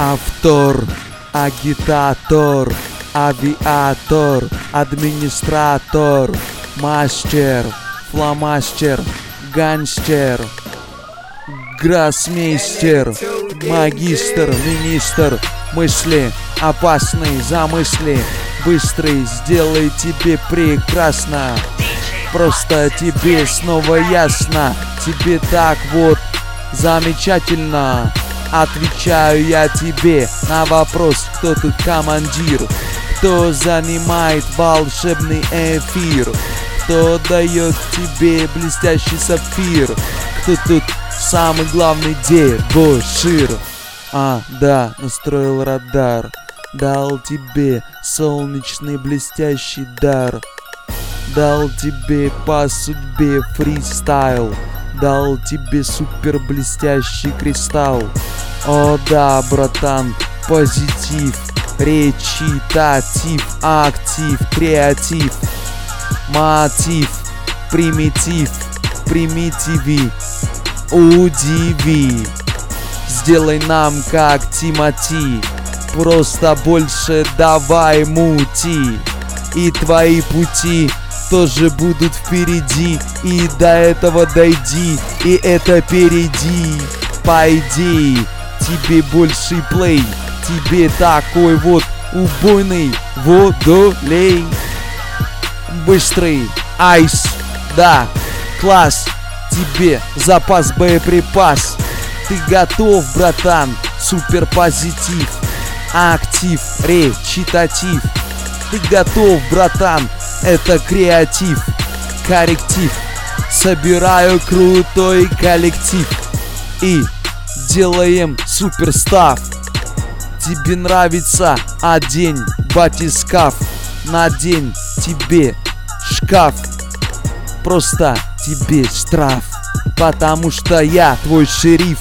Автор, агитатор, авиатор, администратор, мастер, фломастер, гангстер, гроссмейстер, магистр, министр, мысли, опасные замысли, быстрый, сделай тебе прекрасно. Просто тебе снова ясно, тебе так вот замечательно. Отвечаю я тебе на вопрос, кто тут командир, кто занимает волшебный эфир, кто дает тебе блестящий сапфир, кто тут самый главный дебошир. Да, настроил радар, дал тебе солнечный блестящий дар, дал тебе по судьбе фристайл, дал тебе супер блестящий кристалл. О да, братан, позитив, речитатив, актив, креатив, мотив, примитив, примитиви, удиви. Сделай нам как Тимати, просто больше давай мути, и твои пути тоже будут впереди, и до этого дойди, и это перейди. По идее, тебе больший плей, тебе такой вот убойный водолей. Быстрый айс, да, класс, тебе запас боеприпас. Ты готов, братан, супер позитив, актив, речитатив. Ты готов, братан, это креатив, корректив. Собираю крутой коллектив и делаем суперстав. Тебе нравится? Одень батискаф, надень тебе шкаф. Просто тебе штраф, потому что я твой шериф.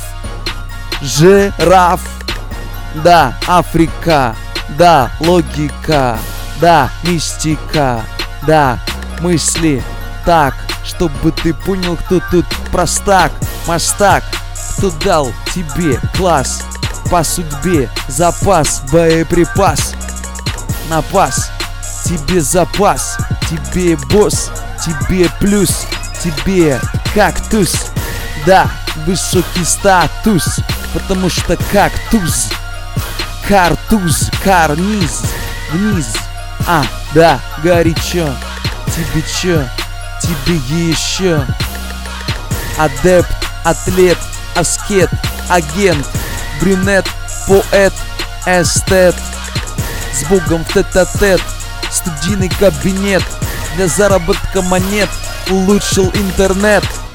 Жираф, да, Африка, да, логика, да, мистика, да, мысли так, чтобы ты понял, кто тут простак, мастак, кто дал тебе класс, по судьбе запас, боеприпас, напас, тебе запас, тебе босс, тебе плюс, тебе кактус, да, высокий статус, потому что кактус, картуз, карниз, вниз, да, горячо, тебе чё, тебе еще, адепт, атлет, аскет, агент, брюнет, поэт, эстет, с Богом в тет-а-тет, студийный кабинет, для заработка монет улучшил интернет.